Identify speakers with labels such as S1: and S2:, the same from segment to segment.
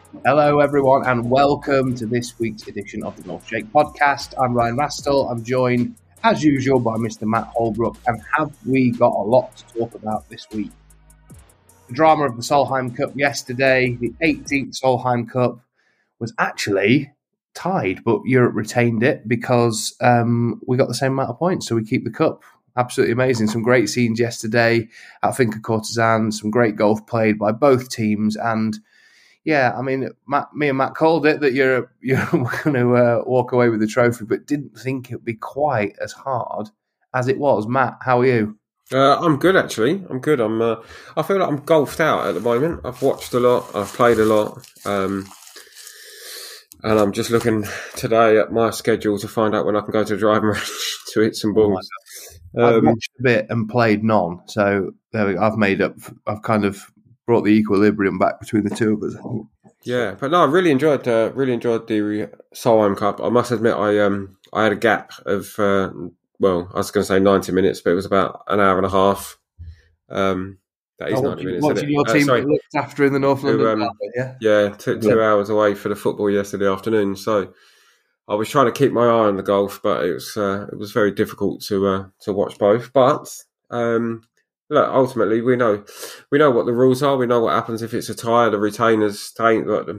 S1: Hello, everyone, and welcome to this week's edition of the Milkshake Podcast. I'm Ryan Rastell. I'm joined, as usual, by Mr. Matt Holbrook. And have we got a lot to talk about this week? The drama of the Solheim Cup yesterday, the 18th Solheim Cup, was actually tied, but Europe retained it because we got the same amount of points, so we keep the cup. Absolutely amazing. Some great scenes yesterday at Finca Cortesan, some great golf played by both teams, and yeah, I mean, me and Matt called it that you're going to walk away with the trophy, but didn't think it would be quite as hard as it was. Matt, how are you?
S2: I'm good, actually. I'm good. I feel like I'm golfed out at the moment. I've watched a lot. I've played a lot. And I'm just looking today at my schedule to find out when I can go to the driving range to hit some balls.
S1: I've watched a bit and played none, so there we go. I've kind of brought the equilibrium back between the two of us.
S2: Yeah, but no, I really enjoyed the Solheim Cup. I must admit, I had a gap of I was going to say 90 minutes, but it was about an hour and a half. That is 90 minutes.
S1: Watching your team looked after in the North London Derby,
S2: yeah, took 2 hours away for the football yesterday afternoon. So I was trying to keep my eye on the golf, but it was very difficult to watch both. But look, ultimately, we know what the rules are. We know what happens if it's a tie. The retainers, they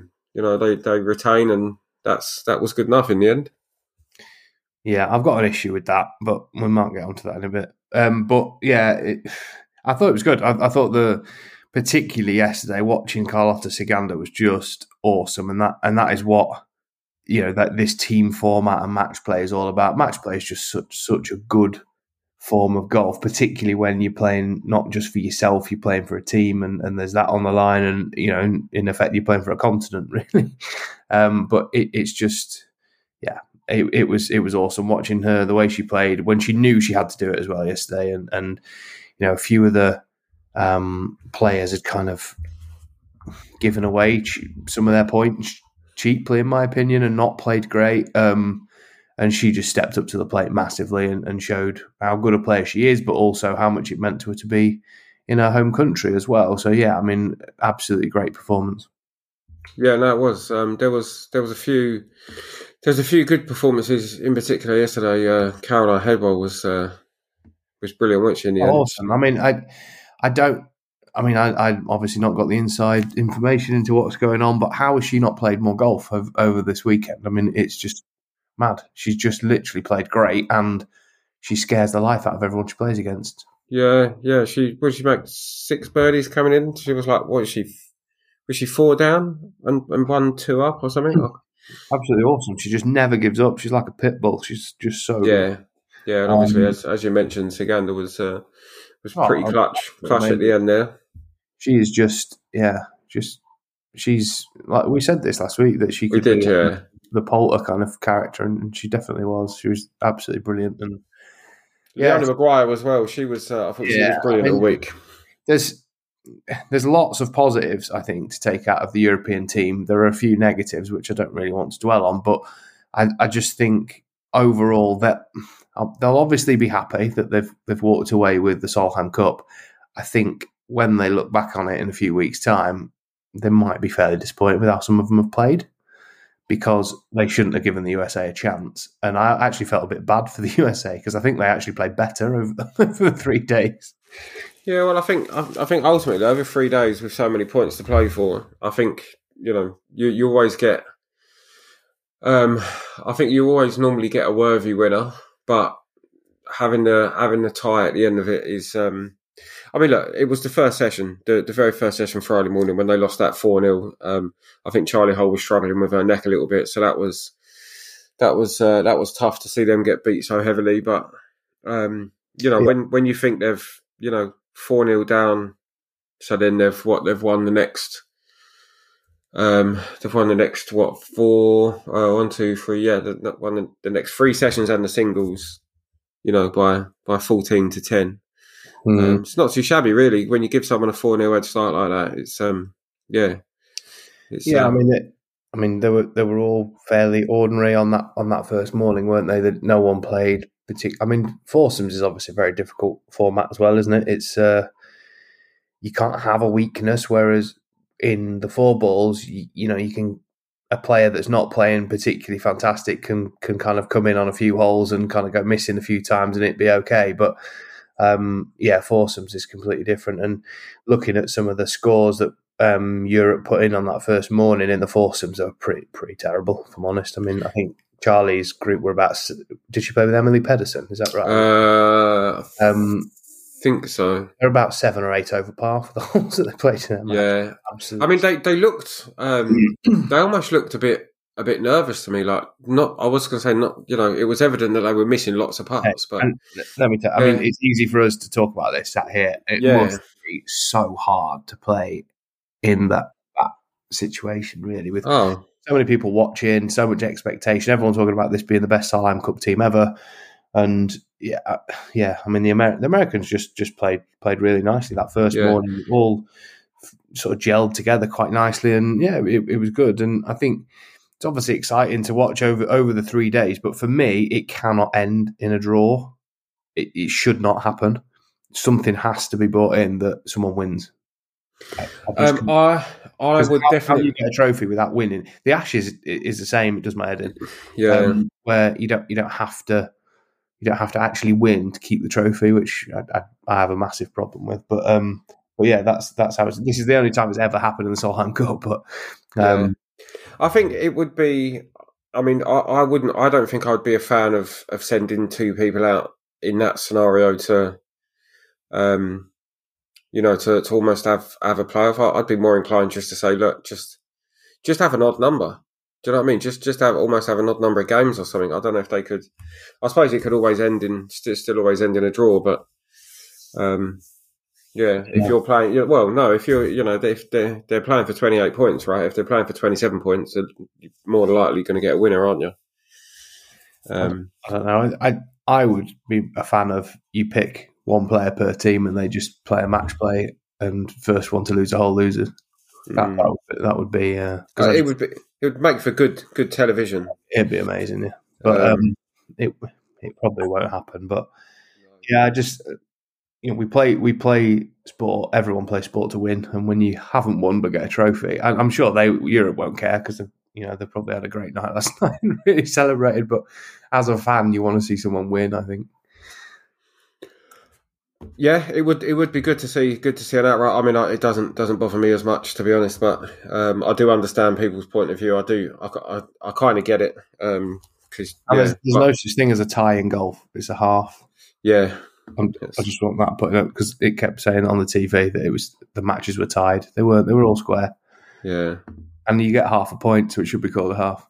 S2: retain, and that was good enough in the end.
S1: Yeah, I've got an issue with that, but we might get onto that in a bit. But yeah, I thought it was good. I thought particularly yesterday, watching Carlota Ciganda was just awesome, and that is what that this team format and match play is all about. Match play is just such a good form of golf, particularly when you're playing not just for yourself, you're playing for a team, and there's that on the line, and in effect you're playing for a continent, really. But it's just, yeah, it was awesome watching her, the way she played when she knew she had to do it as well yesterday, and a few of the players had kind of given away some of their points cheaply, in my opinion, and not played great. And she just stepped up to the plate massively and showed how good a player she is, but also how much it meant to her to be in her home country as well. So yeah, I mean, absolutely great performance.
S2: Yeah, no, it was. There was a few good performances in particular yesterday. Caroline Hedwell was brilliant, wasn't she? In the end?
S1: Awesome. I mean, I obviously not got the inside information into what's going on, but how has she not played more golf over this weekend? I mean, it's just mad. She's just literally played great, and she scares the life out of everyone she plays against.
S2: Yeah. She make 6 birdies coming in. She was like, was she 4 down and 1 2 up or something?
S1: Absolutely awesome. She just never gives up. She's like a pit bull. She's just so good.
S2: Yeah, and obviously, as you mentioned, Ciganda was pretty clutch at the end there.
S1: She is she's like we said this last week that she could be the Poulter kind of character, and she definitely was. She was absolutely brilliant. And
S2: Leona Maguire as well. She was. I thought she was brilliant all week.
S1: There's lots of positives, I think, to take out of the European team. There are a few negatives which I don't really want to dwell on, but I just think overall that they'll obviously be happy that they've walked away with the Solheim Cup. I think when they look back on it in a few weeks' time, they might be fairly disappointed with how some of them have played, because they shouldn't have given the USA a chance. And I actually felt a bit bad for the USA because I think they actually played better over the 3 days.
S2: Yeah, well, I think ultimately over 3 days with so many points to play for, I think you always get. I think you always normally get a worthy winner, but having the tie at the end of it is. I mean, look, it was the first session, the very first session Friday morning when they lost that 4-0. I think Charlie Hull was struggling with her neck a little bit, so that was tough to see them get beat so heavily. But when you think they've 4-0 down, so then they've won the next. They've won the next 4, 1, 2, 3. Yeah, they've won the next 3 sessions and the singles. By 14-10. Mm-hmm. It's not too shabby, really, when you give someone a 4-0 head start like that. It's
S1: I mean, they were all fairly ordinary on that first morning, weren't they? That no one played particular. I mean, foursomes is obviously a very difficult format as well, isn't it? It's you can't have a weakness, whereas in the four balls, you know, you can a player that's not playing particularly fantastic can kind of come in on a few holes and kind of go missing a few times and it'd be okay. But foursomes is completely different. And looking at some of the scores that Europe put in on that first morning in the foursomes, they were pretty terrible, if I'm honest. I mean, I think Charlie's group were about. Did she play with Emily Pedersen? Is that right?
S2: Think so.
S1: They're about 7 or 8 over par for the holes that they played in.
S2: Yeah, absolutely. I mean, they looked. They almost looked a bit nervous to me. Like, not. I was going to say not. You know, it was evident that they were missing lots of putts. But
S1: let me tell. I mean, it's easy for us to talk about this sat here. It must be so hard to play in that situation, really, with so many people watching, so much expectation. Everyone's talking about this being the best Salheim Cup team ever. And I mean the Americans just played really nicely that first morning. All sort of gelled together quite nicely, and it was good. And I think it's obviously exciting to watch over the 3 days. But for me, it cannot end in a draw. It should not happen. Something has to be brought in that someone wins.
S2: I would definitely.
S1: How do you get a trophy without winning? The Ashes is the same. It does my head in.
S2: Yeah,
S1: where you don't have to. You don't have to actually win to keep the trophy, which I have a massive problem with. But yeah, that's how it's. This is the only time it's ever happened in the Solheim Cup. But
S2: I think it would be. I mean, I wouldn't. I don't think I'd be a fan of sending 2 people out in that scenario to, to almost have a playoff. I'd be more inclined just to say, look, just have an odd number. Do you know what I mean? Just almost have an odd number of games or something. I don't know if they could. I suppose it could always end in still always end in a draw. But if you're playing, if you're if they're playing for 28 points, right? If they're playing for 27 points, you're more than likely going to get a winner, aren't you?
S1: I don't know. I would be a fan of you pick one player per team and they just play a match play and first one to lose a whole loses. That would be.
S2: It would make for good television.
S1: It'd be amazing, yeah. But it probably won't happen. But we play sport. Everyone plays sport to win, and when you haven't won but get a trophy, I'm sure Europe won't care because they probably had a great night last night and really celebrated. But as a fan, you want to see someone win, I think.
S2: Yeah, it would be good to see an outright. I mean, it doesn't bother me as much, to be honest, but I do understand people's point of view. I kind of get it because
S1: there's no such thing as a tie in golf. It's a half.
S2: Yeah,
S1: I just want that putting up because it kept saying on the TV that it was the matches were tied. They weren't. They were all square.
S2: Yeah,
S1: and you get half a point, so it should be called a half.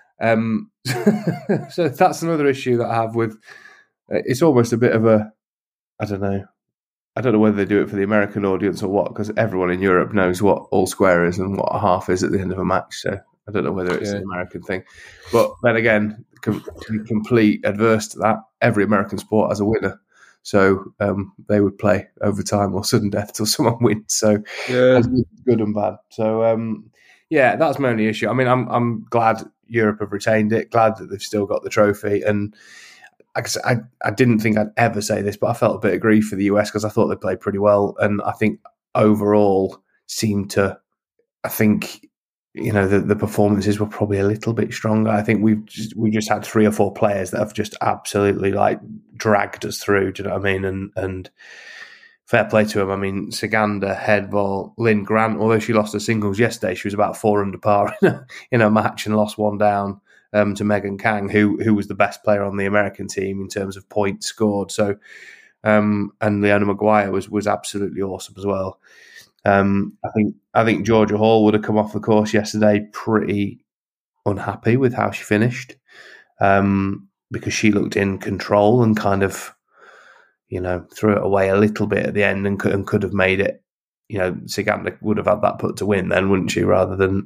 S1: So that's another issue that I have with. It's almost a bit of a. I don't know whether they do it for the American audience or what, because everyone in Europe knows what all square is and what a half is at the end of a match. So I don't know whether it's an American thing. But then again, complete adverse to that, every American sport has a winner. So they would play overtime or sudden death till someone wins. So that's good and bad. So that's my only issue. I mean, I'm glad Europe have retained it, glad that they've still got the trophy, and I didn't think I'd ever say this, but I felt a bit of grief for the US because I thought they played pretty well, and I think overall the performances were probably a little bit stronger. I think we just had 3 or 4 players that have just absolutely dragged us through. Do you know what I mean? And fair play to them. I mean, Sagander, Hedvall, Lynn Grant. Although she lost her singles yesterday, she was about 4 under par in a match and lost 1 down. To Megan Kang, who was the best player on the American team in terms of points scored. So, and Leona Maguire was absolutely awesome as well. I think Georgia Hall would have come off the course yesterday pretty unhappy with how she finished, because she looked in control and kind of, threw it away a little bit at the end and could have made it. Sagander would have had that put to win then, wouldn't she? Rather than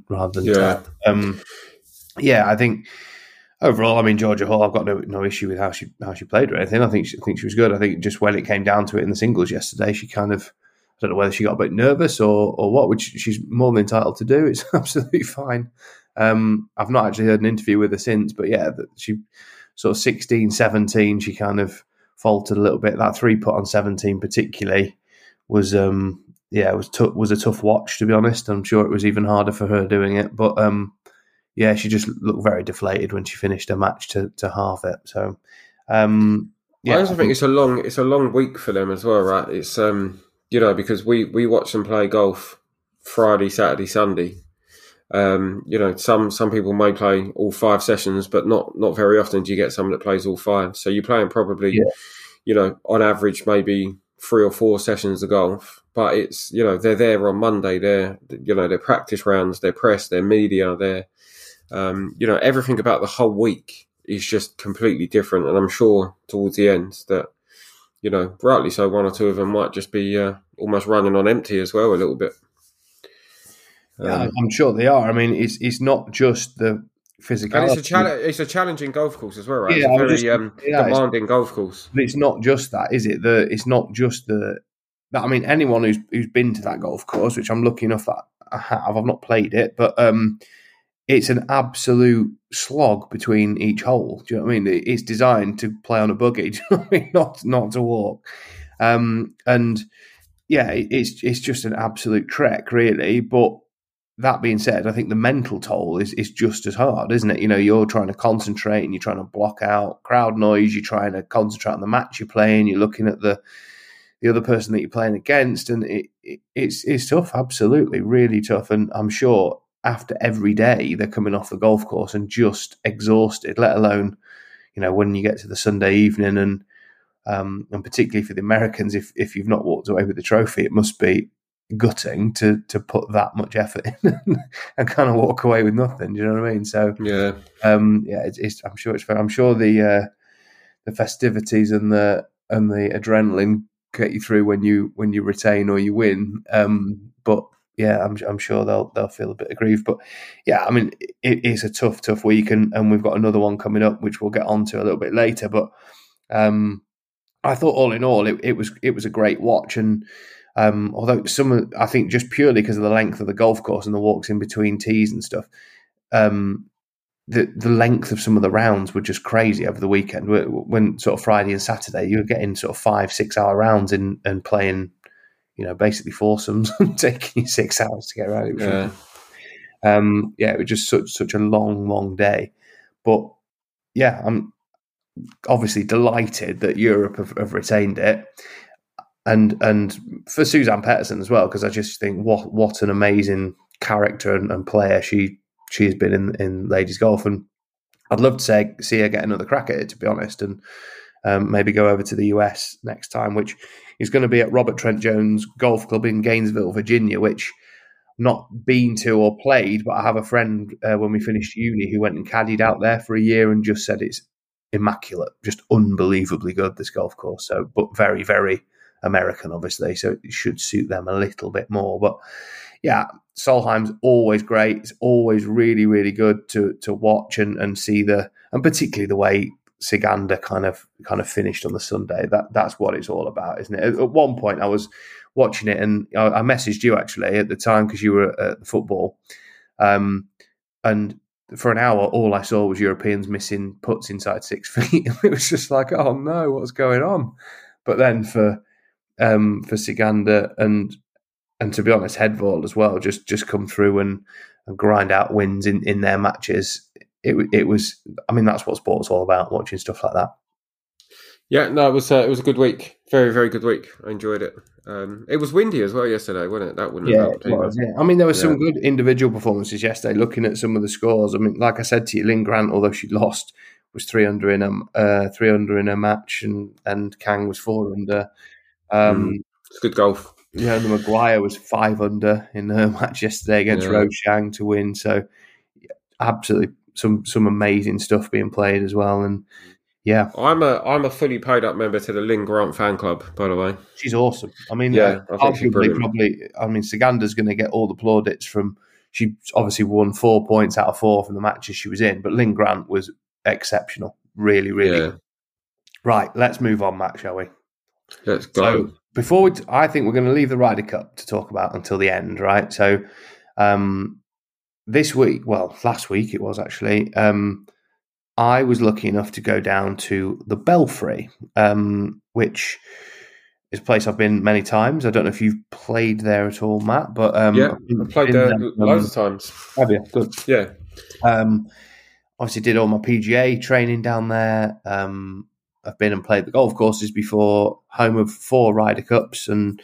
S1: I think overall, I mean, Georgia Hall, I've got no issue with how she played or anything. I think she was good. I think just when it came down to it in the singles yesterday, she kind of, I don't know whether she got a bit nervous or what, which she's more than entitled to do. It's absolutely fine. I've not actually heard an interview with her since, but she sort of 16, 17, she kind of faltered a little bit. That 3 putt on 17 particularly was, it was a tough watch, to be honest. I'm sure it was even harder for her doing it, but yeah, she just looked very deflated when she finished her match to halve it. So
S2: I also think it's a long week for them as well, right? It's because we watch them play golf Friday, Saturday, Sunday. Some people may play all 5 sessions, but not very often do you get someone that plays all 5. So you're playing probably, on average maybe 3 or 4 sessions of golf. But it's they're there on Monday. Their practice rounds, their press, their media, their everything about the whole week is just completely different. And I'm sure towards the end that rightly so, 1 or 2 of them might just be almost running on empty as well a little bit.
S1: Yeah, I'm sure they are. I mean, it's not just the physicality.
S2: And it's a challenging golf course as well, right?
S1: Yeah,
S2: it's a very demanding golf course.
S1: But it's not just that, is it? It's not just that. I mean, anyone who's been to that golf course, which I'm lucky enough that I have, I've not played it, but it's an absolute slog between each hole. Do you know what I mean? It's designed to play on a buggy, do you know what I mean? Not to walk. And yeah, it's just an absolute trek, really. But that being said, I think the mental toll is just as hard, isn't it? You're trying to concentrate and you're trying to block out crowd noise. You're trying to concentrate on the match you're playing. You're looking at the other person that you're playing against, and it's tough. Absolutely, really tough. And I'm sure after every day they're coming off the golf course and just exhausted. Let alone, when you get to the Sunday evening, and particularly for the Americans, if you've not walked away with the trophy, it must be gutting to put that much effort in and kind of walk away with nothing. Do you know what I mean? So
S2: yeah,
S1: it's I'm sure it's fun. I'm sure the festivities and the adrenaline get you through when you retain or you win. But yeah, I'm sure they'll feel a bit aggrieved. But yeah, I mean, it is a tough week, and we've got another one coming up, which we'll get onto a little bit later. But I thought all in all, it was a great watch. And although I think just purely because of the length of the golf course and the walks in between tees and stuff, the length of some of the rounds were just crazy over the weekend. When sort of Friday and Saturday, you were getting sort of 5-6 hour rounds and playing, basically foursomes and taking you 6 hours to get around. It was it was just such a long day. But yeah, I'm obviously delighted that Europe have retained it. And for Suzanne Petterson as well, because I just think what an amazing character and player she has been in ladies golf, and I'd love to see her get another crack at it, to be honest, and maybe go over to the US next time, which is going to be at Robert Trent Jones Golf Club in Gainesville, Virginia, which I've not been to or played, but I have a friend when we finished uni who went and caddied out there for a year and just said it's immaculate, just unbelievably good, this golf course. So, but very, very American, obviously, so it should suit them a little bit more. But yeah, Solheim's always great. It's always really, really good to watch and see and particularly the way Sigander kind of finished on the Sunday. That's what it's all about, isn't it? At one point, I was watching it, and I messaged you actually at the time because you were at the football, and for an hour, all I saw was Europeans missing putts inside 6 feet. It was just like, oh no, what's going on? But then for Sigander and to be honest, Hedvold as well, just come through and grind out wins in their matches. It was, I mean, that's what sport's all about, watching stuff like that.
S2: Yeah, no, it was a good week. Very, very good week. I enjoyed it. It was windy as well yesterday, wasn't it? That wouldn't have helped either.
S1: Yeah. I mean, there were some good individual performances yesterday. Looking at some of the scores, I mean, like I said to you, Lynn Grant, although she lost, was 3 under in a match, and Kang was 4 under.
S2: It's good golf.
S1: Yeah, and Maguire was 5 under in her match yesterday against Roshang to win. So, absolutely, some amazing stuff being played as well. And yeah,
S2: I'm a fully paid up member to the Lynn Grant fan club, by the way.
S1: She's awesome. I mean,
S2: I think she's brilliant.
S1: Sigander's going to get all the plaudits from. She obviously won 4 points out of 4 from the matches she was in, but Lynn Grant was exceptional. Really, really. Yeah. Right, let's move on, Matt, shall we?
S2: Let's go.
S1: So I think we're going to leave the Ryder Cup to talk about until the end, right? So this week, well, last week it was actually, I was lucky enough to go down to the Belfry, which is a place I've been many times. I don't know if you've played there at all, Matt, but
S2: Yeah, I've played there loads of times.
S1: Have you? Good.
S2: Yeah.
S1: Obviously did all my PGA training down there. I've been and played the golf courses before, home of 4 Ryder Cups, and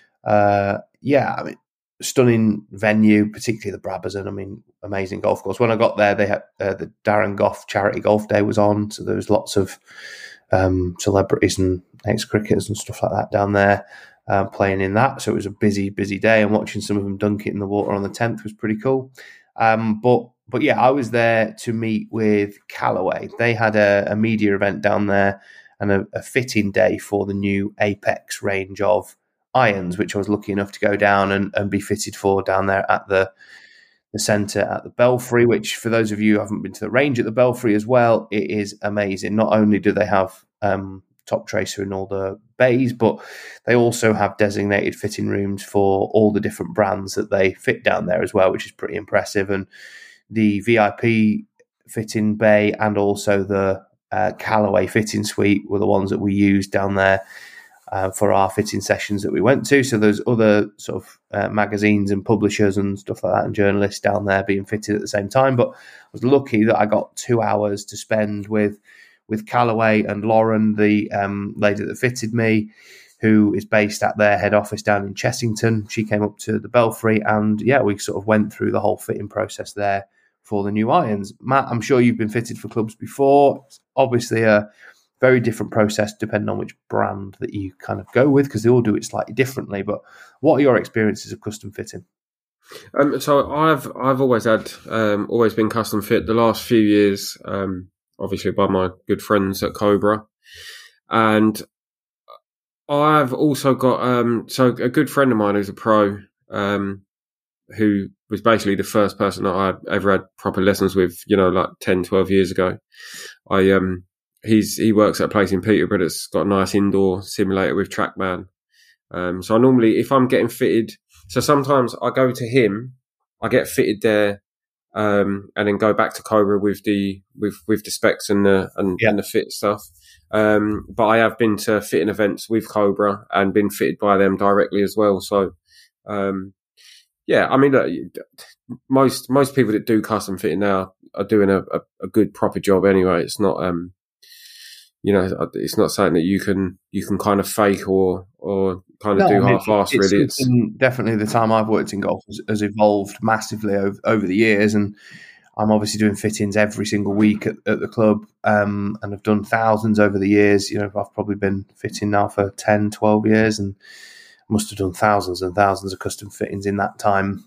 S1: stunning venue, particularly the Brabazon. I mean, amazing golf course. When I got there, they had the Darren Gough Charity Golf Day was on, so there was lots of celebrities and ex-cricketers and stuff like that down there playing in that. So it was a busy, busy day, and watching some of them dunk it in the water on the 10th was pretty cool. But yeah, I was there to meet with Callaway. They had a media event down there and a fitting day for the new Apex range of irons, which I was lucky enough to go down and be fitted for down there at the centre at the Belfry, which for those of you who haven't been to the range at the Belfry as well, it is amazing. Not only do they have top tracer in all the bays, but they also have designated fitting rooms for all the different brands that they fit down there as well, which is pretty impressive. And the VIP fitting bay and also the Callaway fitting suite were the ones that we used down there for our fitting sessions that we went to. So there's other sort of magazines and publishers and stuff like that and journalists down there being fitted at the same time. But I was lucky that I got 2 hours to spend with Callaway and Lauren, the lady that fitted me, who is based at their head office down in Chessington. She came up to the Belfry and we sort of went through the whole fitting process there for the new irons. Matt, I'm sure you've been fitted for clubs before. It's obviously a very different process depending on which brand that you kind of go with, because they all do it slightly differently. But what are your experiences of custom fitting?
S2: So I've always been custom fit. The last few years, obviously by my good friends at Cobra, and I've also got so a good friend of mine who's a pro, who was basically the first person that I ever had proper lessons with, like 10, 12 years ago. He works at a place in Peterborough that's got a nice indoor simulator with TrackMan. So I normally, if I'm getting fitted, so sometimes I go to him, I get fitted there, and then go back to Cobra with the specs and the fit stuff. But I have been to fitting events with Cobra and been fitted by them directly as well. So, I mean, look, most people that do custom fitting now are doing a good proper job anyway. It's not, it's not something that you can kind of fake or kind of do half-assed. Really, it's
S1: definitely the time I've worked in golf has evolved massively over the years, and I'm obviously doing fittings every single week at the club, and I've done thousands over the years. I've probably been fitting now for 10, 12 years, and must have done thousands and thousands of custom fittings in that time.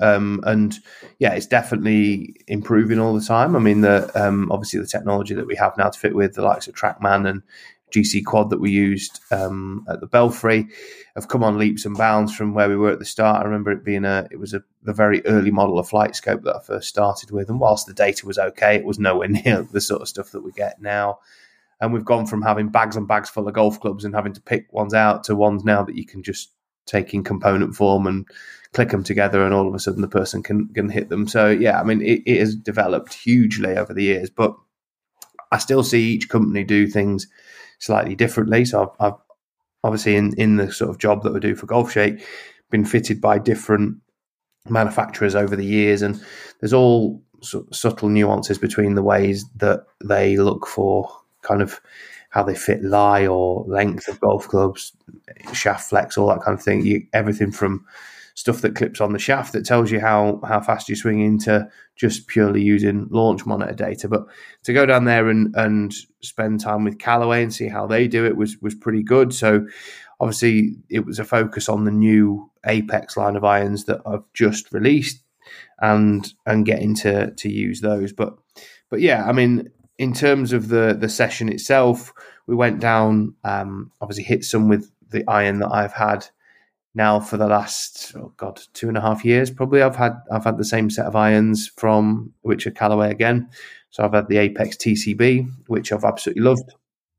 S1: It's definitely improving all the time. I mean, obviously the technology that we have now to fit with the likes of TrackMan and GC Quad that we used at the Belfry have come on leaps and bounds from where we were at the start. I remember it being the very early model of Flight Scope that I first started with, and whilst the data was okay, it was nowhere near the sort of stuff that we get now. And we've gone from having bags and bags full of golf clubs and having to pick ones out to ones now that you can just take in component form and click them together, and all of a sudden the person can hit them. So I mean, it has developed hugely over the years, but I still see each company do things slightly differently. So I've obviously in the sort of job that I do for Golf Shake been fitted by different manufacturers over the years, and there's all sort of subtle nuances between the ways that they look for kind of how they fit lie or length of golf clubs, shaft flex, all that kind of thing. Everything from stuff that clips on the shaft that tells you how fast you're swinging to just purely using launch monitor data. But to go down there and spend time with Callaway and see how they do it was pretty good. So obviously it was a focus on the new Apex line of irons that I've just released and getting to use those. But I mean, in terms of the session itself, we went down, obviously hit some with the iron that I've had now for the last 2.5 years. Probably I've had the same set of irons from which are Callaway again. So I've had the Apex TCB, which I've absolutely loved.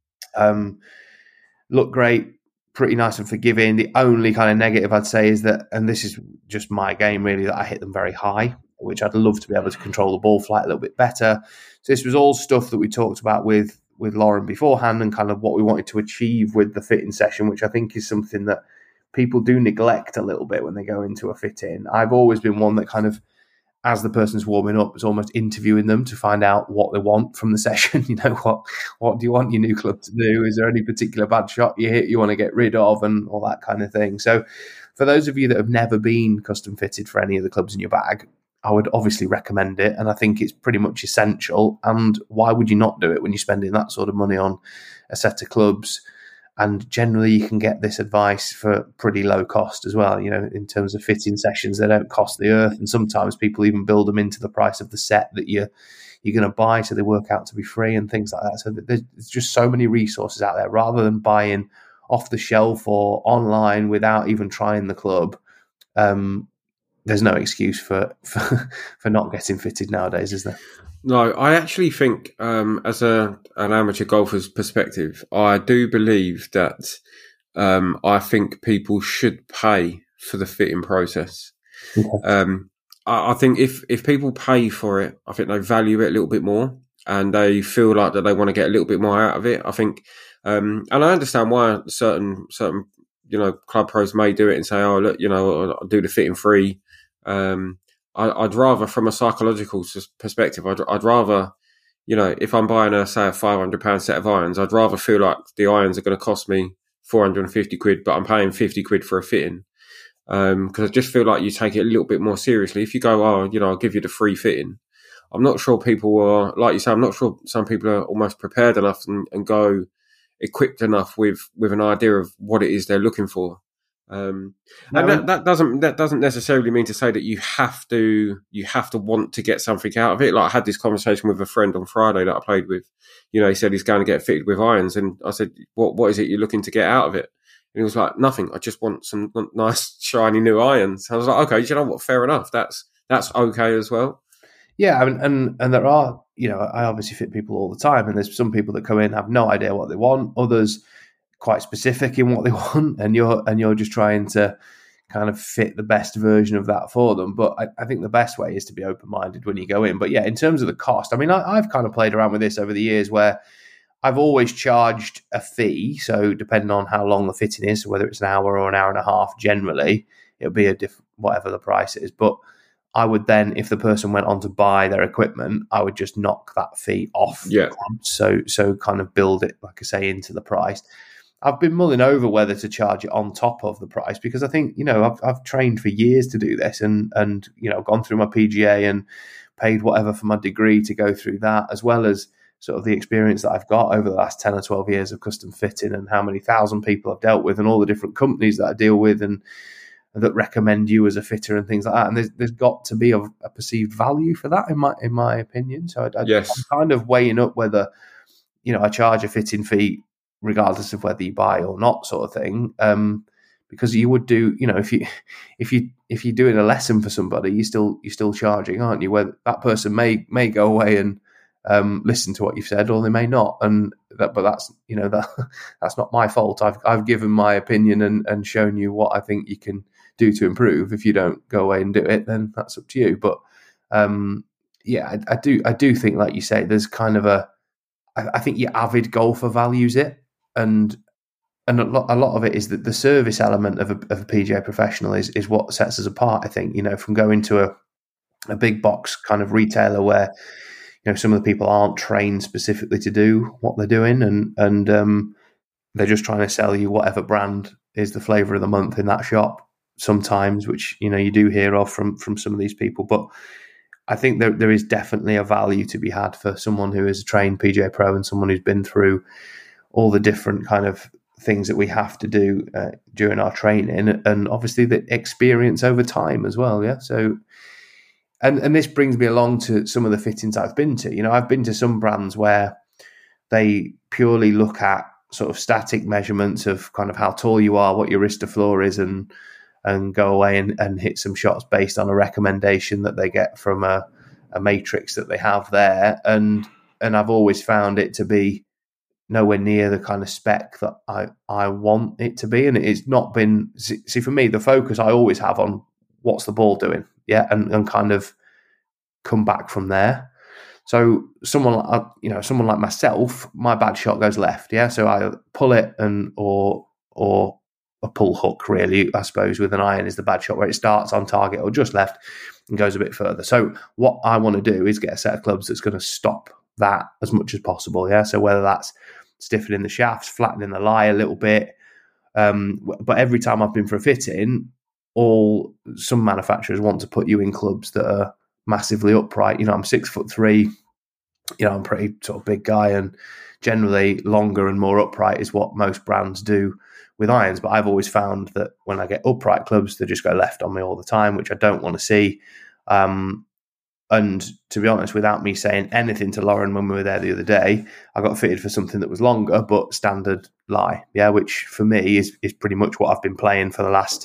S1: Look great, pretty nice and forgiving. The only kind of negative I'd say is that, and this is just my game really, that I hit them very high, which I'd love to be able to control the ball flight a little bit better. So this was all stuff that we talked about with with Lauren beforehand and kind of what we wanted to achieve with the fitting session, which I think is something that people do neglect a little bit when they go into a fit-in. I've always been one that kind of, as the person's warming up, is almost interviewing them to find out what they want from the session. What do you want your new club to do? Is there any particular bad shot you hit you want to get rid of, and all that kind of thing. So for those of you that have never been custom fitted for any of the clubs in your bag, I would obviously recommend it, and I think it's pretty much essential. And why would you not do it when you're spending that sort of money on a set of clubs? And generally, you can get this advice for pretty low cost as well. In terms of fitting sessions, they don't cost the earth, and sometimes people even build them into the price of the set that you're going to buy, so they work out to be free and things like that. So there's just so many resources out there. Rather than buying off the shelf or online without even trying the club, there's no excuse for not getting fitted nowadays, is there?
S2: No, I actually think, as an amateur golfer's perspective, I do believe that I think people should pay for the fitting process. Okay. I think if people pay for it, I think they value it a little bit more, and they feel like that they want to get a little bit more out of it. I think, and I understand why certain club pros may do it and say, "Oh, look, I'll do the fitting free." I'd rather, from a psychological perspective, I'd rather, if I'm buying a £500 set of irons, I'd rather feel like the irons are going to cost me 450 quid, but I'm paying 50 quid for a fitting. Because I just feel like you take it a little bit more seriously. If you go, I'll give you the free fitting, I'm not sure people are, like you say, I'm not sure some people are almost prepared enough and go equipped enough with an idea of what it is they're looking for. And that doesn't necessarily mean to say that you have to want to get something out of it. Like, I had this conversation with a friend on Friday that I played with. He said he's going to get fitted with irons, and I said, "What is it you're looking to get out of it?" And he was like, "Nothing. I just want some nice shiny new irons." I was like, "Okay, you know what? Fair enough. That's okay as well."
S1: Yeah, and there are, I obviously fit people all the time, and there's some people that come in have no idea what they want. Others quite specific in what they want, and you're just trying to kind of fit the best version of that for them. But I think the best way is to be open-minded when you go in. But yeah, in terms of the cost, I mean, I've kind of played around with this over the years where I've always charged a fee. So depending on how long the fitting is, whether it's an hour or an hour and a half, generally it'll be a different, whatever the price is. But I would then, if the person went on to buy their equipment, I would just knock that fee off.
S2: Yeah.
S1: So kind of build it, like I say, into the price. I've been mulling over whether to charge it on top of the price, because I think, I've trained for years to do this and gone through my PGA and paid whatever for my degree to go through that, as well as sort of the experience that I've got over the last 10 or 12 years of custom fitting and how many thousand people I've dealt with and all the different companies that I deal with and that recommend you as a fitter and things like that. And there's got to be a perceived value for that, in my opinion. So
S2: yes.
S1: I'm kind of weighing up whether, I charge a fitting fee regardless of whether you buy or not, sort of thing. Because you would do, if you're doing a lesson for somebody, you're still charging, aren't you? Where that person may go away and listen to what you've said, or they may not, but that's that's not my fault. I've given my opinion and shown you what I think you can do to improve. If you don't go away and do it, then that's up to you. But I do think, like you say, there's kind of I think your avid golfer values it. And a lot of it is that the service element of a PGA professional is what sets us apart, I think, from going to a big box kind of retailer where, some of the people aren't trained specifically to do what they're doing, and they're just trying to sell you whatever brand is the flavour of the month in that shop sometimes, which, you do hear of from some of these people. But I think there is definitely a value to be had for someone who is a trained PGA pro and someone who's been through all the different kind of things that we have to do during our training, and obviously the experience over time as well. Yeah. So, and this brings me along to some of the fittings I've been to. I've been to some brands where they purely look at sort of static measurements of kind of how tall you are, what your wrist to floor is, and go away and hit some shots based on a recommendation that they get from a matrix that they have there. And I've always found it to be nowhere near the kind of spec that I want it to be. And it's not been, see, for me, the focus I always have on what's the ball doing, and kind of come back from there. So someone like myself, my bad shot goes left. Yeah, so I pull it or a pull hook, really, I suppose, with an iron is the bad shot where it starts on target or just left and goes a bit further. So what I want to do is get a set of clubs that's going to stop that as much as possible. Yeah, so whether that's stiffening the shafts, flattening the lie a little bit. But every time I've been for a fitting, some manufacturers want to put you in clubs that are massively upright. I'm 6'3". I'm a pretty sort of big guy, and generally longer and more upright is what most brands do with irons. But I've always found that when I get upright clubs, they just go left on me all the time, which I don't want to see. And to be honest, without me saying anything to Lauren when we were there the other day, I got fitted for something that was longer but standard lie. Yeah, which for me is pretty much what I've been playing for the last,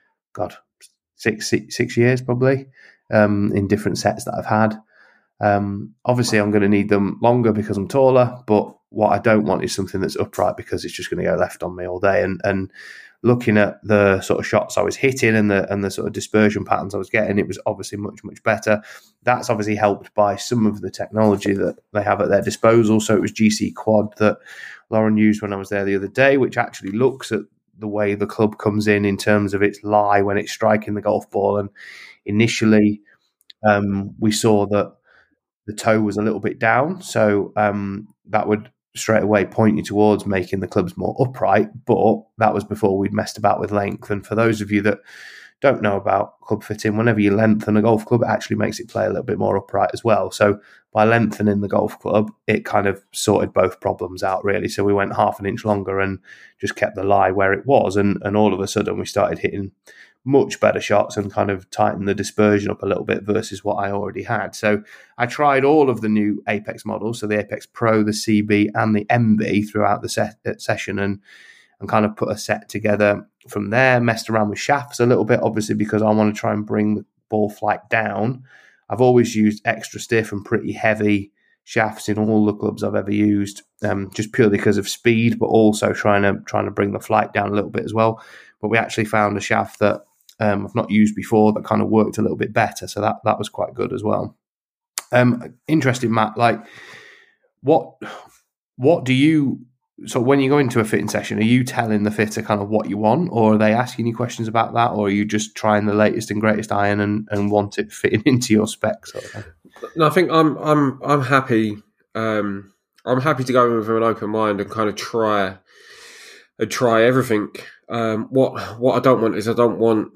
S1: 6 years probably, in different sets that I've had. Obviously, I'm going to need them longer because I'm taller, but what I don't want is something that's upright because it's just going to go left on me all day. And looking at the sort of shots I was hitting and the sort of dispersion patterns I was getting, it was obviously much, much better. That's obviously helped by some of the technology that they have at their disposal. So it was GC Quad that Lauren used when I was there the other day, which actually looks at the way the club comes in terms of its lie when it's striking the golf ball. And initially, we saw that the toe was a little bit down. So that would straight away point you towards making the clubs more upright, but that was before we'd messed about with length. And for those of you that don't know about club fitting, whenever you lengthen a golf club, it actually makes it play a little bit more upright as well. So by lengthening the golf club, it kind of sorted both problems out, really. So we went half an inch longer and just kept the lie where it was, and all of a sudden we started hitting much better shots and kind of tighten the dispersion up a little bit versus what I already had. So I tried all of the new Apex models, so the Apex Pro, the CB and the MB throughout the session and kind of put a set together from there, messed around with shafts a little bit, obviously, because I want to try and bring the ball flight down. I've always used extra stiff and pretty heavy shafts in all the clubs I've ever used, just purely because of speed, but also trying to bring the flight down a little bit as well. But we actually found a shaft that I've not used before that kind of worked a little bit better. So that was quite good as well. Interesting, Matt, like what do you, so when you go into a fitting session, are you telling the fitter kind of what you want, or are they asking you questions about that, or are you just trying the latest and greatest iron and want it fitting into your specs? Sort of thing?
S2: No, I think I'm happy. I'm happy to go in with an open mind and kind of try everything. What I don't want is I don't want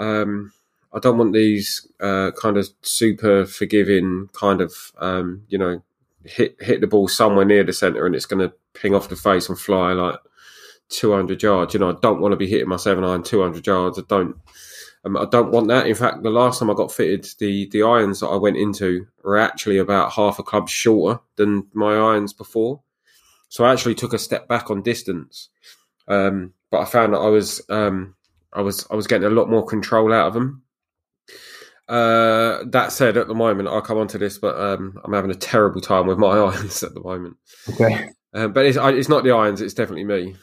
S2: these kind of super forgiving kind of hit the ball somewhere near the centre and it's going to ping off the face and fly like 200 yards. I don't want to be hitting my 7-iron 200 yards. I don't want that. In fact, the last time I got fitted, the irons that I went into were actually about half a club shorter than my irons before. So I actually took a step back on distance. But I found that I was getting a lot more control out of them. That said, at the moment, I'll come on to this, but I'm having a terrible time with my irons at the moment.
S1: Okay.
S2: But it's not the irons, it's definitely me.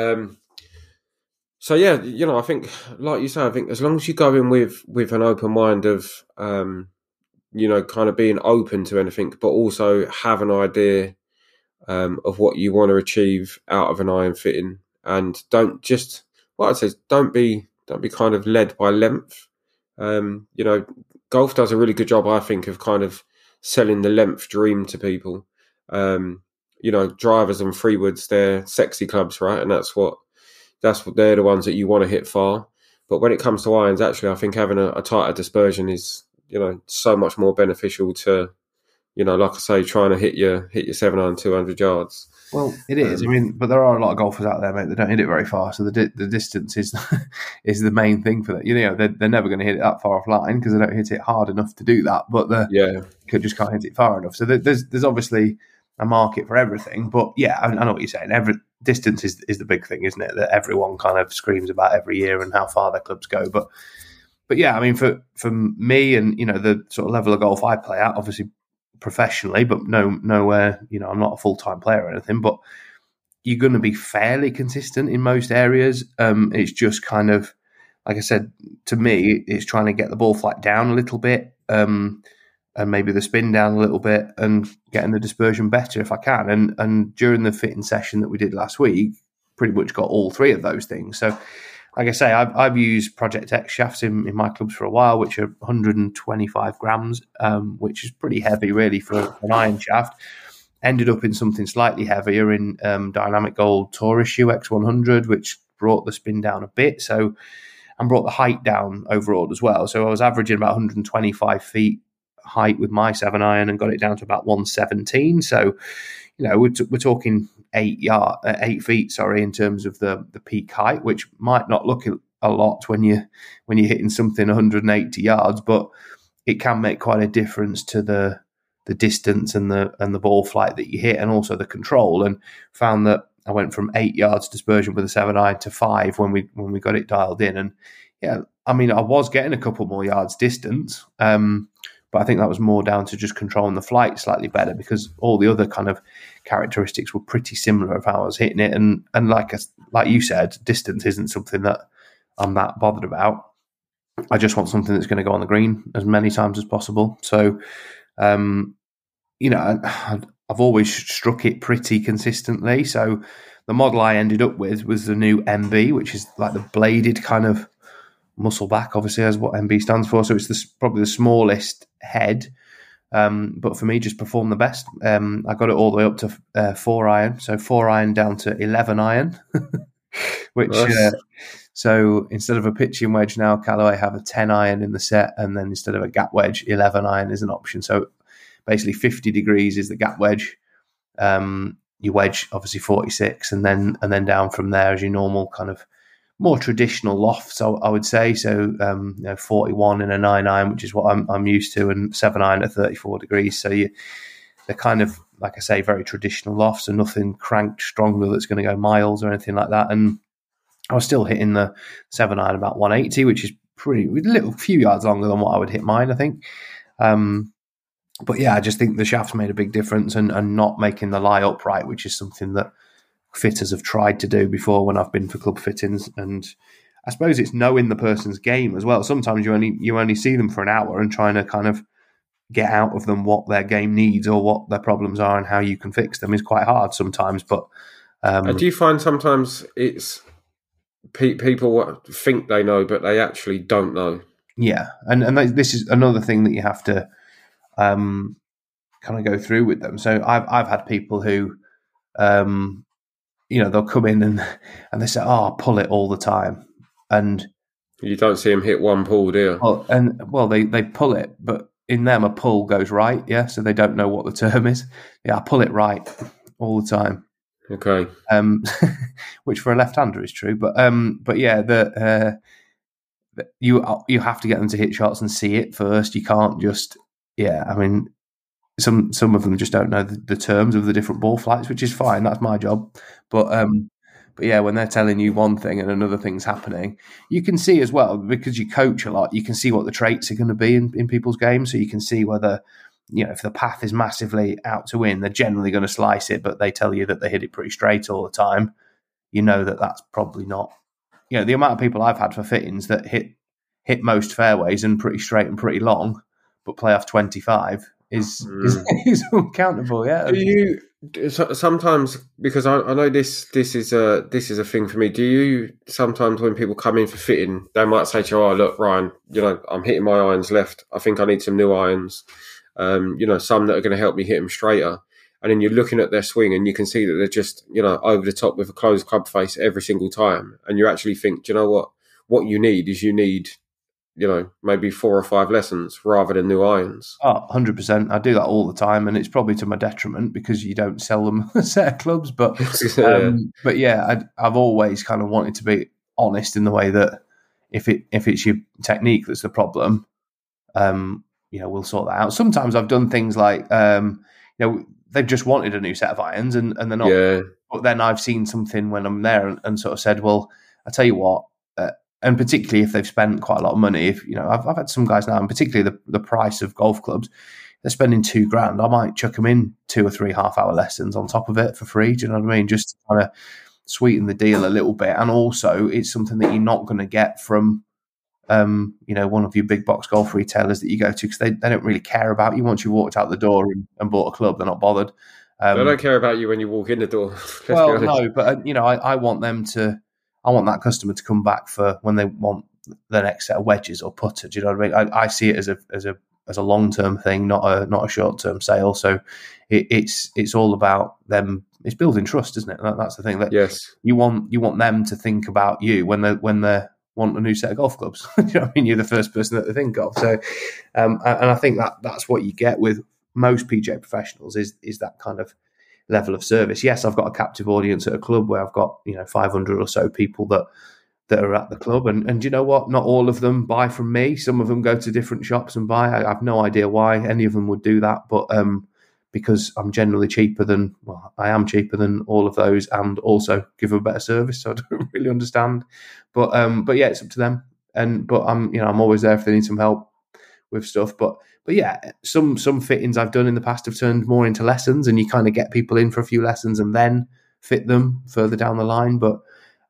S2: So yeah, I think, like you say, I think as long as you go in with an open mind of, kind of being open to anything, but also have an idea of what you want to achieve out of an iron fitting, and don't be kind of led by length. Golf does a really good job, I think, of kind of selling the length dream to people. Drivers and freewoods, they're sexy clubs, right? And that's what they're the ones that you want to hit far. But when it comes to irons, actually, I think having a tighter dispersion is, so much more beneficial to, like I say, trying to hit your 7-iron 200 yards.
S1: Well, it is. But there are a lot of golfers out there, mate, that don't hit it very far. So the distance is the main thing for that. They're never going to hit it that far offline because they don't hit it hard enough to do that. But they just can't hit it far enough. So there's obviously a market for everything. But yeah, I know what you're saying. Every distance is the big thing, isn't it? That everyone kind of screams about every year and how far their clubs go. But yeah, for me and the sort of level of golf I play at, obviously professionally, but nowhere, I'm not a full-time player or anything, but you're going to be fairly consistent in most areas. It's just kind of, like I said, to me, it's trying to get the ball flight down a little bit. and maybe the spin down a little bit and getting the dispersion better if I can. And during the fitting session that we did last week, pretty much got all three of those things. So, like I say, I've used Project X shafts in my clubs for a while, which are 125 grams, which is pretty heavy, really, for an iron shaft. Ended up in something slightly heavier in Dynamic Gold Taurus Shoe X100, which brought the spin down a bit. So, and brought the height down overall as well. So I was averaging about 125 feet height with my 7-iron and got it down to about 117. So, we're talking 8 feet, in terms of the peak height, which might not look a lot when you're hitting something 180 yards, but it can make quite a difference to the distance and the ball flight that you hit, and also the control. And found that I went from 8 yards dispersion with a 7-iron to 5 when we got it dialed in. And yeah, I mean, I was getting a couple more yards distance, but I think that was more down to just controlling the flight slightly better, because all the other kind of characteristics were pretty similar of how I was hitting it. And like you said, distance isn't something that I'm that bothered about. I just want something that's going to go on the green as many times as possible. So, I've always struck it pretty consistently. So the model I ended up with was the new MB, which is like the bladed kind of muscle back, obviously, as what MB stands for. So it's probably the smallest head, but for me, just performed the best. I got it all the way up to 4-iron, so 4-iron down to 11-iron, which nice. So instead of a pitching wedge now, Callaway have a 10-iron in the set, and then instead of a gap wedge, 11-iron is an option. So basically 50 degrees is the gap wedge. You wedge obviously 46, and then down from there as your normal kind of more traditional loft. So I would say 41 in a 9-iron, which is what I'm used to, and 7-iron at 34 degrees. So they're kind of, like I say, very traditional lofts, so nothing cranked stronger that's going to go miles or anything like that. And I was still hitting the 7-iron about 180, which is a few yards longer than what I would hit mine, I think. But yeah, I just think the shafts made a big difference, and not making the lie upright, which is something that fitters have tried to do before when I've been for club fittings. And I suppose it's knowing the person's game as well. Sometimes you only see them for an hour, and trying to kind of get out of them what their game needs or what their problems are and how you can fix them is quite hard sometimes. But
S2: do you find sometimes it's people think they know, but they actually don't know?
S1: Yeah, and this is another thing that you have to kind of go through with them. So I've had people who, they'll come in and they say, "Oh, pull it all the time," and
S2: you don't see them hit one pull, do you?
S1: They pull it, but in them a pull goes right, yeah. So they don't know what the term is. Yeah, I pull it right all the time.
S2: Okay.
S1: Which for a left-hander is true, but yeah, you have to get them to hit shots and see it first. You can't just, I mean, some of them just don't know the terms of the different ball flights, which is fine. That's my job. But yeah, when they're telling you one thing and another thing's happening, you can see as well, because you coach a lot, you can see what the traits are going to be in people's games. So you can see whether, if the path is massively out to win, they're generally going to slice it, but they tell you that they hit it pretty straight all the time. You know that that's probably not. The amount of people I've had for fittings that hit most fairways and pretty straight and pretty long, but play off 25 is uncountable. Yeah.
S2: Do you sometimes, because I know this is a thing for me? Do you sometimes, when people come in for fitting, they might say to you, "Oh, look, Ryan, I'm hitting my irons left. I think I need some new irons. Some that are going to help me hit them straighter." And then you're looking at their swing and you can see that they're just, over the top with a closed club face every single time. And you actually think, do you know what? What you need is maybe 4 or 5 lessons rather than new irons.
S1: Oh, 100%. I do that all the time, and it's probably to my detriment because you don't sell them a set of clubs. But but yeah, I've always kind of wanted to be honest in the way that if it's your technique that's the problem, we'll sort that out. Sometimes I've done things like, they've just wanted a new set of irons and they're not. Yeah. But then I've seen something when I'm there and sort of said, well, I tell you what, and particularly if they've spent quite a lot of money, I've had some guys now, and particularly the price of golf clubs, they're spending $2,000. I might chuck them in 2 or 3 half-hour lessons on top of it for free. Do you know what I mean? Just to kind of sweeten the deal a little bit. And also, it's something that you're not going to get from one of your big box golf retailers that you go to, because they don't really care about you once you walked out the door and bought a club. They're not bothered.
S2: They don't care about you when you walk in the door.
S1: Well, no, but I want I want that customer to come back for when they want the next set of wedges or putter. Do you know what I mean? I see it as a long-term thing, not a short-term sale. So it's all about them. It's building trust, isn't it? That's the thing. That
S2: yes,
S1: you want them to think about you when they want a new set of golf clubs. Do you know what I mean? You're the first person that they think of. So, and I think that's what you get with most PGA professionals is that kind of level of service. Yes, I've got a captive audience at a club where I've got 500 or so people that are at the club, and you know what? Not all of them buy from me. Some of them go to different shops and buy. I have no idea why any of them would do that, but because I'm generally cheaper than I am cheaper than all of those, and also give them a better service. So I don't really understand, but yeah, it's up to them. But I'm always there if they need some help with stuff. But yeah, some fittings I've done in the past have turned more into lessons, and you kind of get people in for a few lessons and then fit them further down the line. But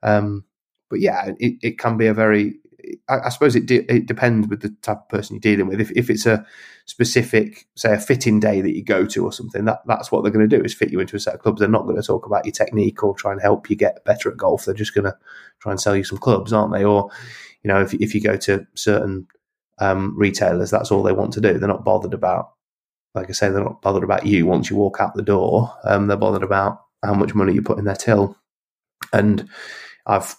S1: yeah, it can be a very. I suppose it depends with the type of person you're dealing with. If it's a specific, say, a fitting day that you go to or something, that's what they're going to do is fit you into a set of clubs. They're not going to talk about your technique or try and help you get better at golf. They're just going to try and sell you some clubs, aren't they? Or if you go to certain retailers, that's all they want to do. They're not bothered about, like I say, they're not bothered about you once you walk out the door. They're bothered about how much money you put in their till. And I've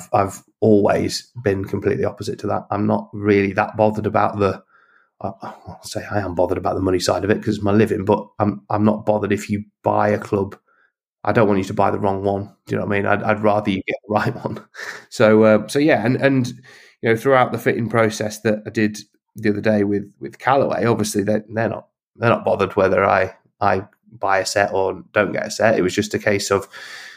S1: always been completely opposite to that. I'm not really that bothered about I'll say I am bothered about the money side of it because it's my living, but I'm not bothered if you buy a club. I don't want you to buy the wrong one. Do you know what I mean? I'd rather you get the right one. So yeah, and throughout the fitting process that I did the other day with Callaway, obviously they're not bothered whether I buy a set or don't get a set. It was just a case of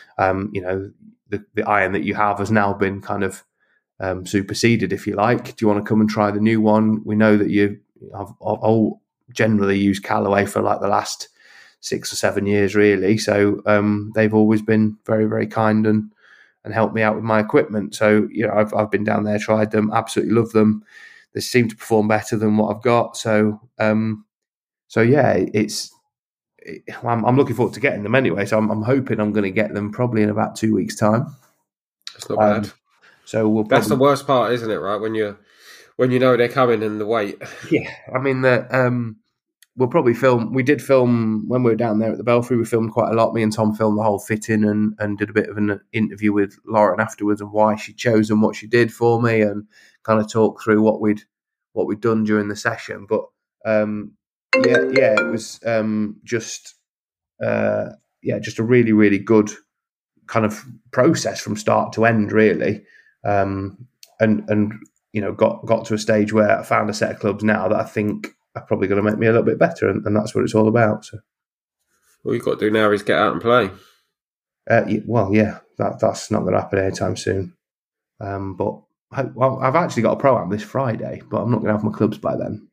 S1: the iron that you have has now been kind of superseded, if you like. Do you want to come and try the new one? We know that I'll generally use Callaway for like the last 6 or 7 years, really. So they've always been very, very kind and helped me out with my equipment. So I've been down there, tried them, absolutely love them. They seem to perform better than what I've got. So yeah, I'm looking forward to getting them anyway. So I'm hoping I'm going to get them probably in about 2 weeks' time.
S2: That's not bad.
S1: So
S2: that's the worst part, isn't it? Right, when you know they're coming and the wait.
S1: Yeah, I mean we'll probably film. We did film when we were down there at the Belfry. We filmed quite a lot. Me and Tom filmed the whole fitting and did a bit of an interview with Lauren afterwards and why she chose and what she did for me, and kind of talk through what we'd done during the session. But yeah, it was just a really, really good kind of process from start to end, really. And got to a stage where I found a set of clubs now that I think are probably going to make me a little bit better, and that's what it's all about. So,
S2: all you've got to do now is get out and play.
S1: That's not going to happen anytime soon. But I've actually got a pro-am this Friday, but I'm not going to have my clubs by then.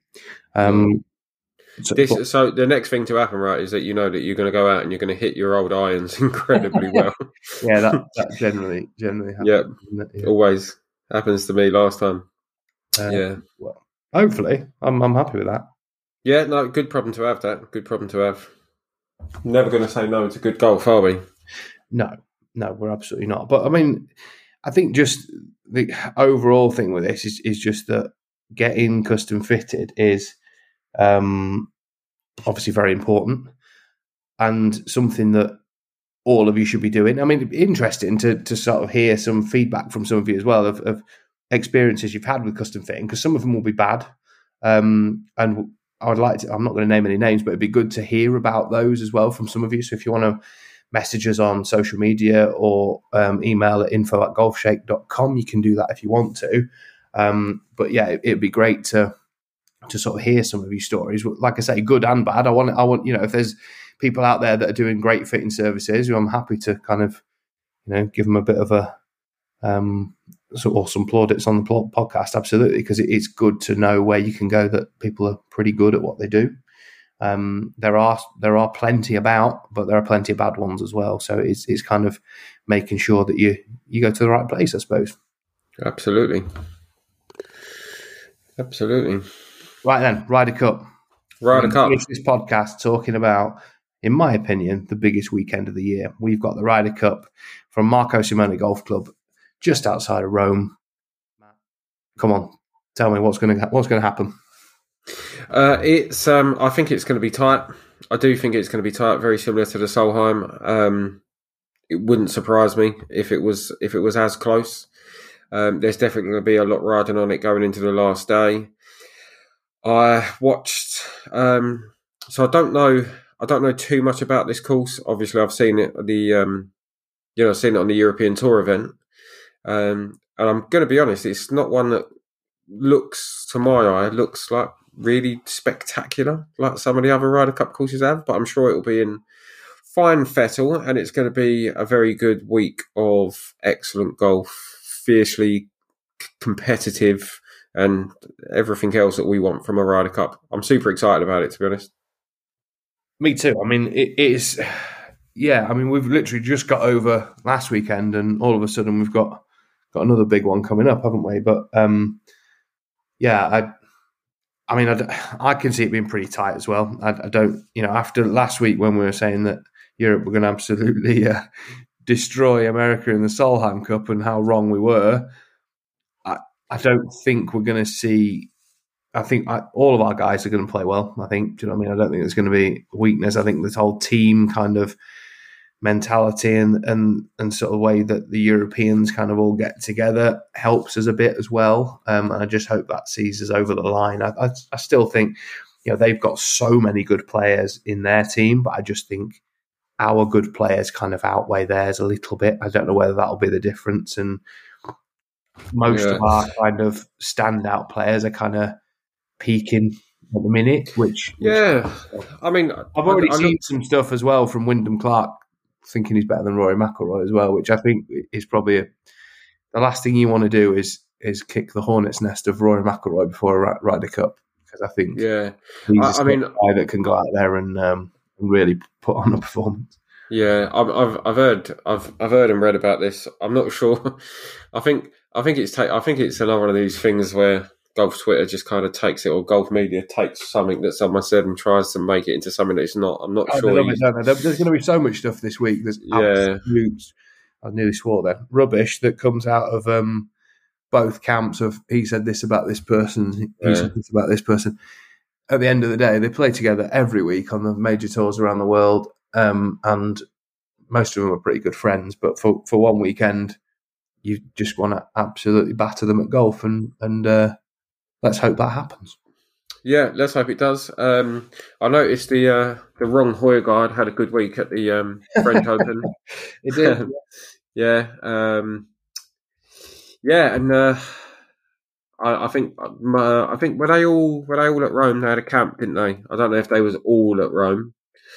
S2: So the next thing to happen, right, is that you know that you're going to go out and you're going to hit your old irons incredibly well.
S1: Yeah, that generally happens.
S2: Yeah, always happens to me last time.
S1: Well, hopefully, I'm happy with that.
S2: Yeah, no, good problem to have. That good problem to have. Never going to say no to good golf, are we?
S1: No, we're absolutely not. But I mean, I think just the overall thing with this is just that getting custom fitted is obviously very important and something that all of you should be doing. I mean, it'd be interesting to sort of hear some feedback from some of you as well of experiences you've had with custom fitting, because some of them will be bad. And I would like to, I'm not going to name any names, but it'd be good to hear about those as well from some of you. So if you want to message us on social media or email at info@golfshake.com, you can do that if you want to. But yeah, it'd be great to sort of hear some of your stories. Like I say, good and bad. I want, if there's people out there that are doing great fitting services, I'm happy to kind of, give them a bit of a, or some plaudits on the podcast. Absolutely. Because it's good to know where you can go, that people are pretty good at what they do. There are plenty about, but there are plenty of bad ones as well. So it's kind of making sure that you go to the right place, I suppose.
S2: Absolutely. Absolutely.
S1: Right then, Ryder Cup. We're
S2: Ryder
S1: going to
S2: Cup.
S1: finish this podcast talking about, in my opinion, the biggest weekend of the year. We've got the Ryder Cup from Marco Simone Golf Club, just outside of Rome. Come on, tell me what's going to happen.
S2: It's. I think it's going to be tight. I do think it's going to be tight. Very similar to the Solheim. It wouldn't surprise me if it was as close. There's definitely going to be a lot riding on it going into the last day. I watched. So I don't know too much about this course. Obviously, I've seen it seen it on the European Tour event. And I'm going to be honest, it's not one that looks, to my eye, looks like really spectacular like some of the other Ryder Cup courses have. But I'm sure it'll be in fine fettle, and it's going to be a very good week of excellent golf, fiercely competitive, and everything else that we want from a Ryder Cup. I'm super excited about it, to be honest.
S1: Me too. I mean, it is. Yeah, I mean, we've literally just got over last weekend, and all of a sudden we've got another big one coming up, haven't we? But yeah, I can see it being pretty tight as well. I don't, after last week when we were saying that Europe were going to absolutely destroy America in the Solheim Cup and how wrong we were, I don't think we're going to see. I think all of our guys are going to play well. I think, do you know what I mean? I don't think there's going to be weakness. I think this whole team kind of mentality and sort of way that the Europeans kind of all get together helps us a bit as well. And I just hope that sees us over the line. I still think, they've got so many good players in their team, but I just think our good players kind of outweigh theirs a little bit. I don't know whether that'll be the difference. And most of our kind of standout players are kind of peaking at the minute, which
S2: I mean,
S1: I've already seen some stuff as well from Wyndham Clark thinking he's better than Rory McIlroy as well, which I think is probably the last thing you want to do is kick the hornet's nest of Rory McIlroy before a Ryder Cup, because I think he's a guy that can go out there and really put on a performance.
S2: Yeah, I've heard and read about this. I'm not sure. I think it's another one of these things where golf Twitter just kind of takes it, or golf media takes something that someone said and tries to make it into something that it's not. I'm not sure.
S1: There's going to be so much stuff this week. There's absolute, I nearly swore then, rubbish that comes out of both camps of he said this about this person, he said this about this person. At the end of the day, they play together every week on the major tours around the world, and most of them are pretty good friends. But for one weekend, you just want to absolutely batter them at golf, and let's hope that happens.
S2: Yeah, let's hope it does. I noticed the wrong Højgaard had a good week at the French Open.
S1: It did.
S2: Yeah. And I think were they all at Rome? They had a camp, didn't they? I don't know if they was all at Rome.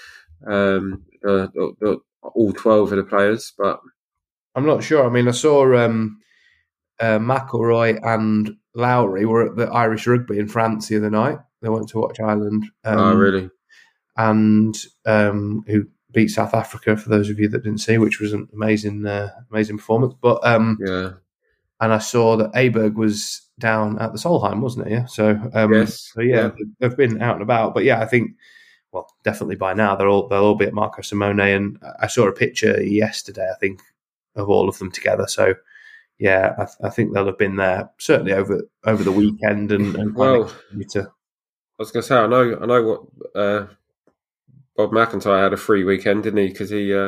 S2: All 12 of the players, but
S1: I'm not sure. I mean, I saw McIlroy and Lowry were at the Irish Rugby in France the other night. They went to watch Ireland.
S2: Oh, really?
S1: And who beat South Africa, for those of you that didn't see, which was an amazing performance. But
S2: yeah.
S1: And I saw that Aberg was down at the Solheim, wasn't it? Yeah. So
S2: yes.
S1: So yeah, they've been out and about. But yeah, I think, well, definitely by now they'll all be at Marco Simone. And I saw a picture yesterday, I think, of all of them together. So yeah, I think they'll have been there certainly over the weekend. And
S2: well, I was going to say, I know what Bob McIntyre had a free weekend, didn't he? Because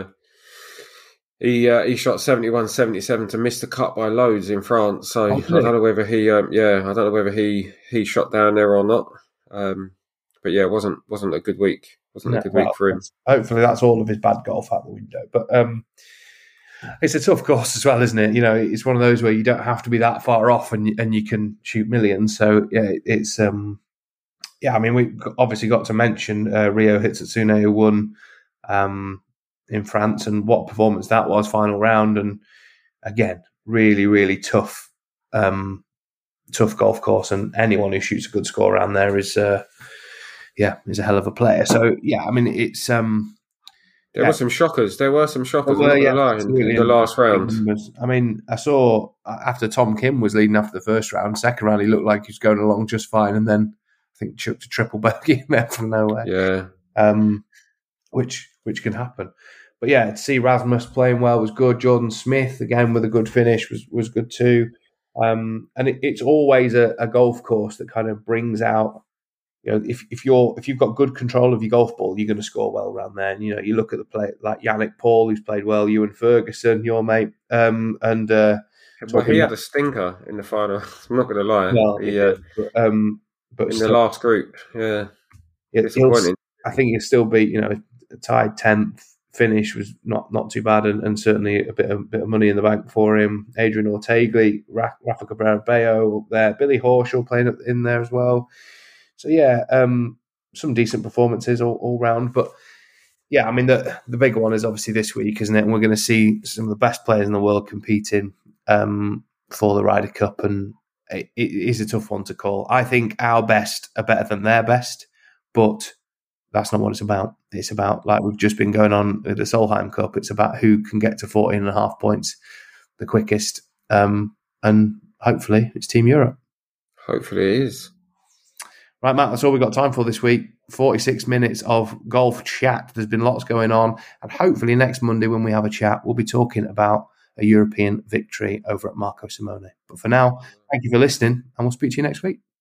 S2: he shot 71, 77 to miss the cut by loads in France. So I don't know whether he shot down there or not. But yeah, it wasn't a good week. Wasn't a good week for him.
S1: Hopefully, that's all of his bad golf out the window. But it's a tough course as well, isn't it? It's one of those where you don't have to be that far off, and you can shoot millions. So yeah, it's I mean, we obviously got to mention Ryo Hitsutsune, who won in France, and what performance that was, final round, and again, really, really tough golf course, and anyone who shoots a good score around there is a hell of a player. So yeah, I mean, it's
S2: There were some shockers. I'm not going to lie, in the last round.
S1: I mean, I saw after Tom Kim was leading after the first round, second round he looked like he was going along just fine, and then I think chucked a triple bogey in there from nowhere.
S2: Yeah,
S1: which can happen. But yeah, to see Rasmus playing well was good. Jordan Smith again with a good finish was good too. And it's always a golf course that kind of brings out. You know, if you've got good control of your golf ball, you're going to score well around there. And, you know, you look at the play like Yannick Paul, who's played well, Ewan Ferguson, your mate, and
S2: he had a stinker in the final. I'm not going to lie.
S1: Well,
S2: but in the last group, disappointing.
S1: I think he'll still be, you know, a tied 10th finish was not too bad, and certainly a bit of money in the bank for him. Adrian Ortegli, Rafa Cabrera-Bello up there, Billy Horschel playing in there as well. So yeah, some decent performances all round. But yeah, I mean the big one is obviously this week, isn't it? And we're going to see some of the best players in the world competing for the Ryder Cup, and it is a tough one to call. I think our best are better than their best, but that's not what it's about. It's about, like we've just been going on with the Solheim Cup, it's about who can get to 14.5 points the quickest, and hopefully it's Team Europe.
S2: Hopefully it is.
S1: Right, Matt, that's all we've got time for this week. 46 minutes of golf chat. There's been lots going on. And hopefully next Monday when we have a chat, we'll be talking about a European victory over at Marco Simone. But for now, thank you for listening, and we'll speak to you next week.